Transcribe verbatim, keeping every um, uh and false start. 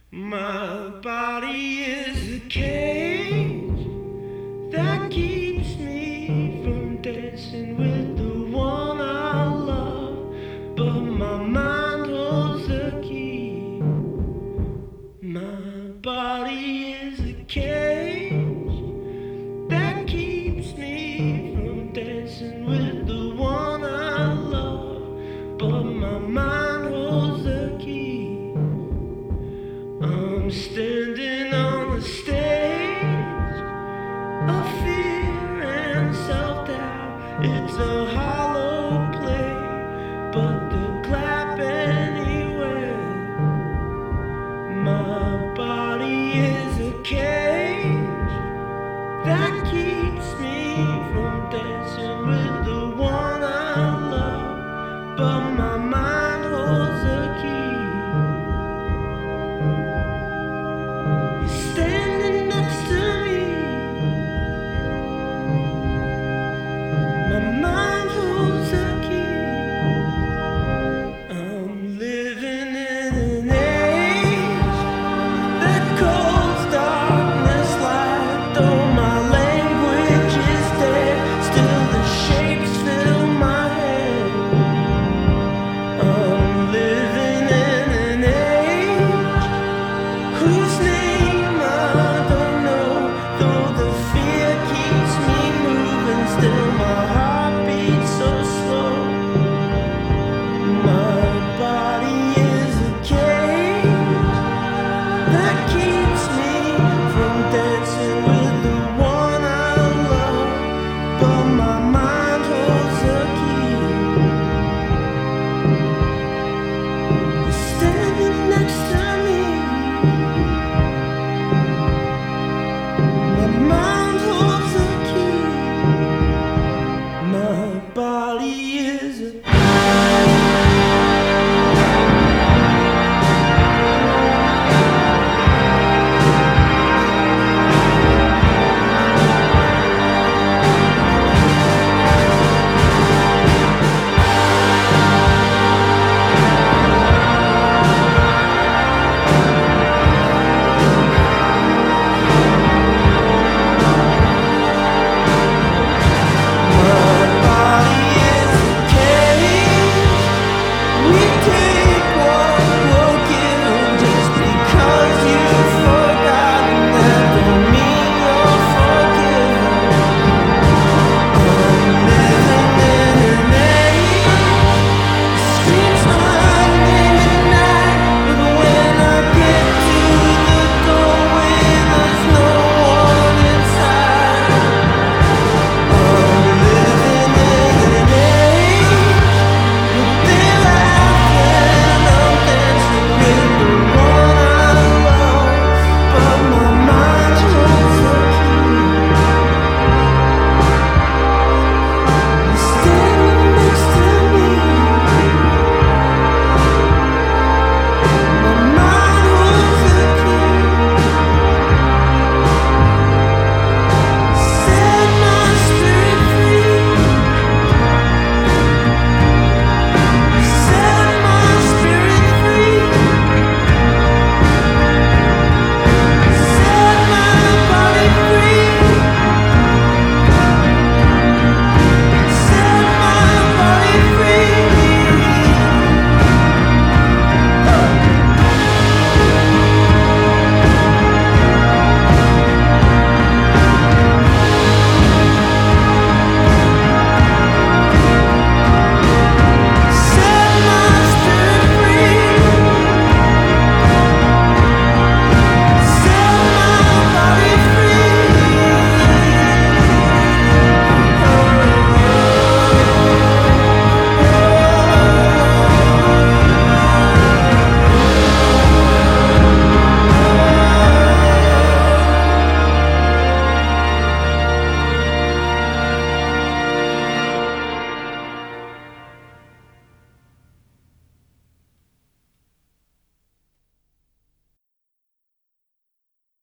My body is a cage that keeps me from dancing with the one I love. But my mind holds the key. My body is a cage that keeps me from dancing with the one I love. But my mind holds the key. I'm standing on the stage of fear and self-doubt. It's a hollow play, but they'll clap anyway. My body is a cage that keeps me from dancing with